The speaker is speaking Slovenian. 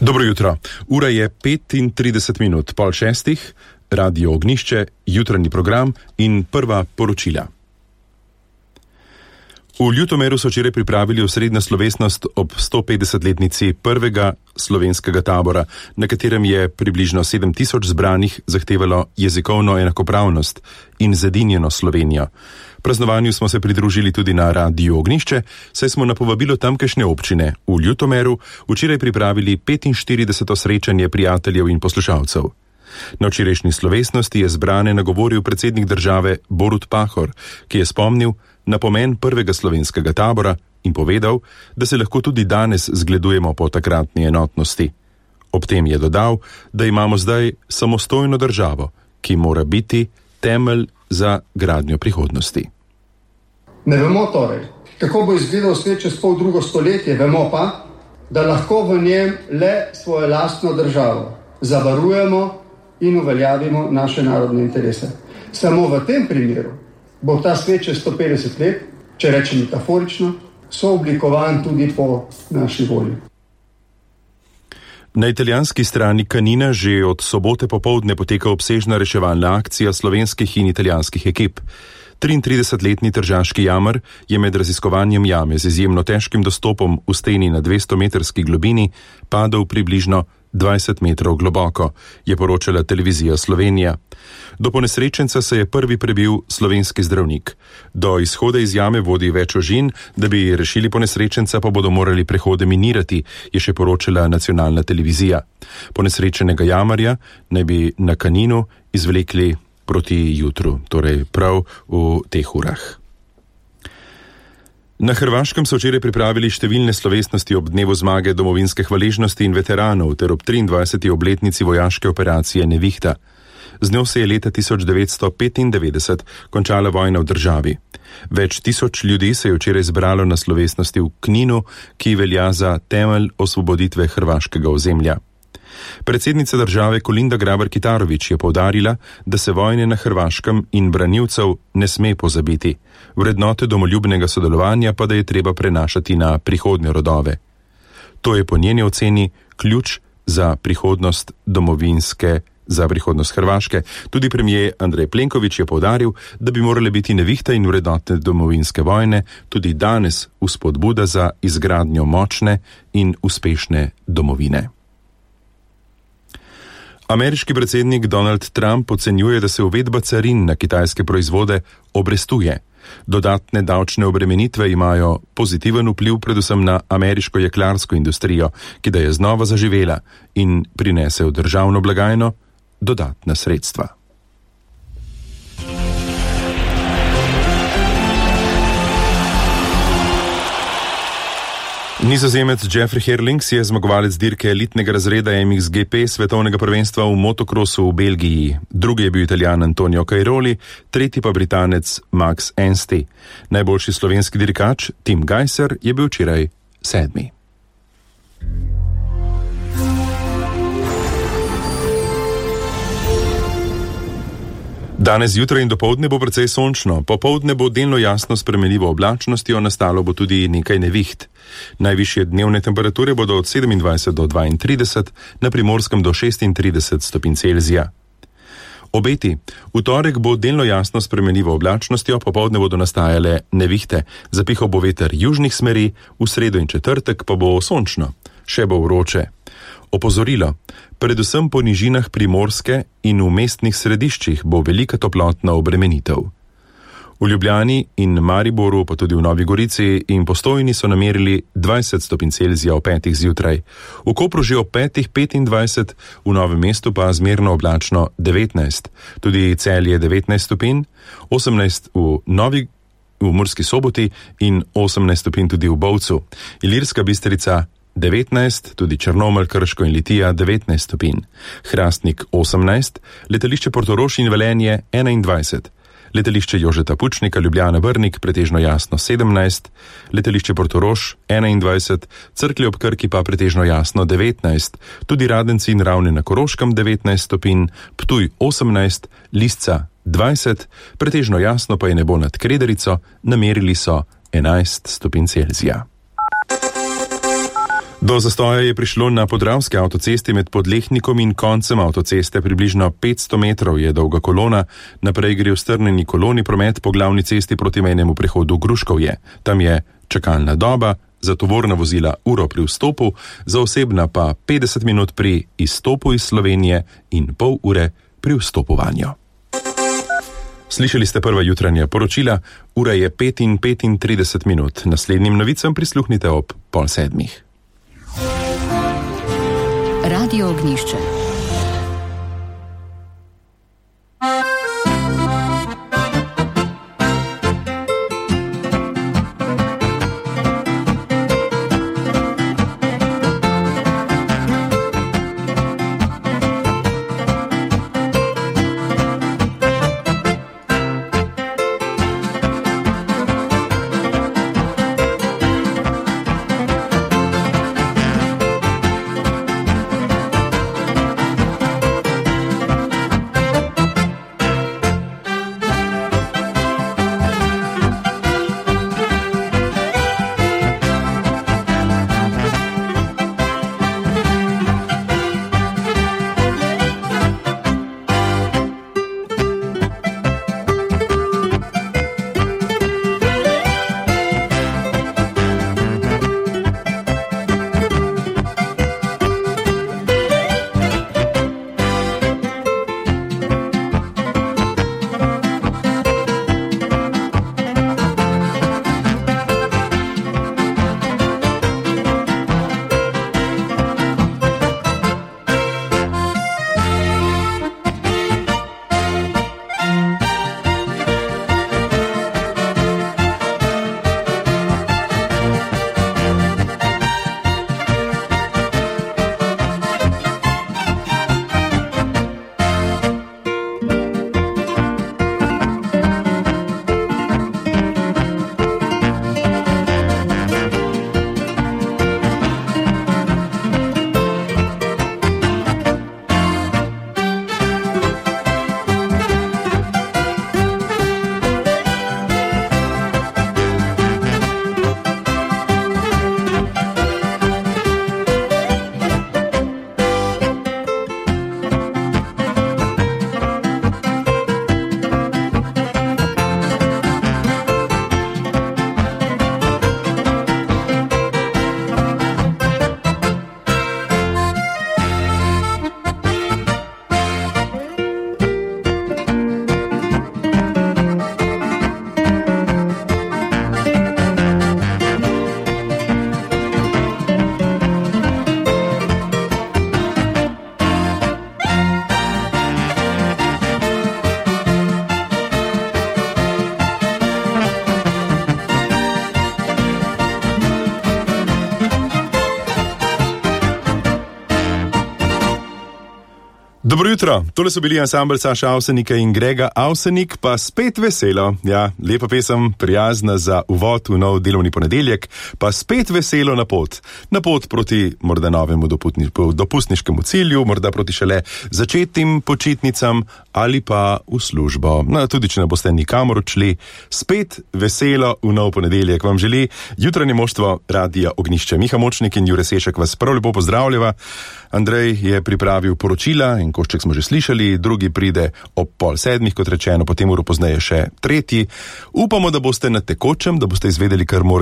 Dobro jutro. Ura je 35 minut, 5:30, Radio Ognjišče, jutranji program in prva poročila. V Ljutomeru so včeraj pripravili osrednjo slovesnost ob 150-letnici prvega slovenskega tabora, na katerem je približno 7000 zbranih zahtevalo jezikovno enakopravnost in zedinjeno Slovenijo. Praznovanju smo se pridružili tudi na Radiu Ognjišče, saj smo na povabilo tamkajšnje občine v Ljutomeru včeraj pripravili 45. srečanje prijateljev in poslušalcev. Na včerajšnji slovesnosti je zbrane nagovoril predsednik države Borut Pahor, ki je spomnil na pomen prvega slovenskega tabora in povedal, da se lahko tudi danes zgledujemo po takratni enotnosti. Ob tem je dodal, da imamo zdaj samostojno državo, ki mora biti temelj za gradnjo prihodnosti. Ne vemo torej, kako bo izgledal svet čez poldrugo stoletje, vemo pa, da lahko v njem le svojo lastno državo zavarujemo in uveljavimo naše narodne interese. Samo v tem primeru bo ta svet čez 150 let, če rečem metaforično, sooblikovan tudi po naši volji. Na italijanski strani Kanina že od sobote popoldne poteka obsežna reševalna akcija slovenskih in italijanskih ekip. 33-letni tržaški jamer je med raziskovanjem jame z izjemno težkim dostopom v steni na 200-metrski globini padel približno 20 metrov globoko, je poročala televizija Slovenija. Do ponesrečenca se je prvi prebil slovenski zdravnik. Do izhoda iz jame vodi več ožin, da bi rešili ponesrečenca, pa bodo morali prehode minirati, je še poročala nacionalna televizija. Ponesrečenega jamarja naj bi na Kaninu izvlekli proti jutru, torej prav v teh urah. Na Hrvaškem so včeraj pripravili številne slovesnosti ob dnevu zmage domovinske hvaležnosti in veteranov ter ob 23. obletnici vojaške operacije Nevihta. Z njo se je leta 1995 končala vojna v državi. Več tisoč ljudi se je včeraj zbralo na slovesnosti v Kninu, ki velja za temelj osvoboditve hrvaškega ozemlja. Predsednica države Kolinda Grabar-Kitarović je poudarila, da se vojne na Hrvaškem in branilcev ne sme pozabiti. Vrednote domoljubnega sodelovanja pa da je treba prenašati na prihodnje rodove. To je po njeni oceni ključ za prihodnost Hrvaške. Tudi premijer Andrej Plenković je poudaril, da bi morale biti Nevihta in vrednote domovinske vojne tudi danes vzpodbuda za izgradnjo močne in uspešne domovine. Ameriški predsednik Donald Trump ocenjuje, da se uvedba carin na kitajske proizvode obrestuje. Dodatne davčne obremenitve imajo pozitiven vpliv predvsem na ameriško jeklarsko industrijo, ki da je znova zaživela in prinese v državno blagajno dodatna sredstva. Nizozemec Jeffrey Herlings je zmagovalec dirke elitnega razreda MXGP svetovnega prvenstva v motokrosu v Belgiji. Drugi je bil Italijan Antonio Cairoli, tretji pa Britanec Max Ensti. Najboljši slovenski dirkač Tim Gajser je bil včeraj 7. Danes zjutraj in dopoldne bo precej sončno, popoldne bo delno jasno s spremenljivo oblačnostjo, nastalo bo tudi nekaj neviht. Najvišje dnevne temperature bodo od 27 do 32, na Primorskem do 36 stopinj Celzija. Obeti. V torek bo delno jasno s spremenljivo oblačnostjo, popoldne bodo nastajale nevihte, zapihal bo veter južnih smeri, v sredo in četrtek pa bo sončno, še bo vroče. Opozorilo. Predvsem po nižinah Primorske in v mestnih središčih bo velika toplotna obremenitev. V Ljubljani in Mariboru, pa tudi v Novi Gorici in Postojni so namerili 20 stopinj Celzija ob 5. zjutraj. V Kopru že ob 5:25, v Novem mestu pa zmerno oblačno 19. Tudi Celje 19 stopinj, 18 v Murski Soboti in 18 stopinj tudi v Bovcu. Ilirska Bistrica 19, tudi Črnomelj, Krško in Litija 19 stopinj. Hrastnik 18, letališče Portorož in Velenje 21. Letališče Jožeta Pučnika, Ljubljana Brnik, pretežno jasno 17, letališče Portorož 21, Cerklje ob Krki pa pretežno jasno 19, tudi Radenci in Ravne na Koroškem 19 stopinj, Ptuj 18, Lisca 20, pretežno jasno pa je nebo nad Krederico, namerili so 11 stopinj Celzija. Do zastoja je prišlo na podravski avtocesti med Podlehnikom in koncem avtoceste. Približno 500 metrov je dolga kolona, naprej gre v strnjeni koloni promet po glavni cesti proti mejnemu prehodu Gruškovje. Tam je čakalna doba za tovorna vozila uro pri vstopu, za osebna pa 50 minut pri izstopu iz Slovenije in pol ure pri vstopovanju. Slišali ste prva jutranja poročila, ura je 5:35 minut. Naslednjim novicam prisluhnite ob 6:30. Radio Ognjišče. Dobro jutro, tole so bili ansambl Saša Avsenika in Grega Avsenik, pa spet veselo. Ja, lepa pesem, prijazna za uvod v nov delovni ponedeljek, pa spet veselo na pot. Na pot proti morda novemu dopustniškemu cilju, morda proti šele začetnim počitnicam ali pa v službo. No, tudi če ne boste nikamor odšli, spet veselo v nov ponedeljek vam želi jutranje moštvo Radia Ognjišče. Miha Močnik in Jure Sešek vas prav lepo pozdravljava. Andrej je pripravil poročila in košček smo že slišali, drugi pride ob 6:30, kot rečeno, potem uro pozneje še tretji. Upamo, da boste na tekočem, da boste izvedeli, kar morate.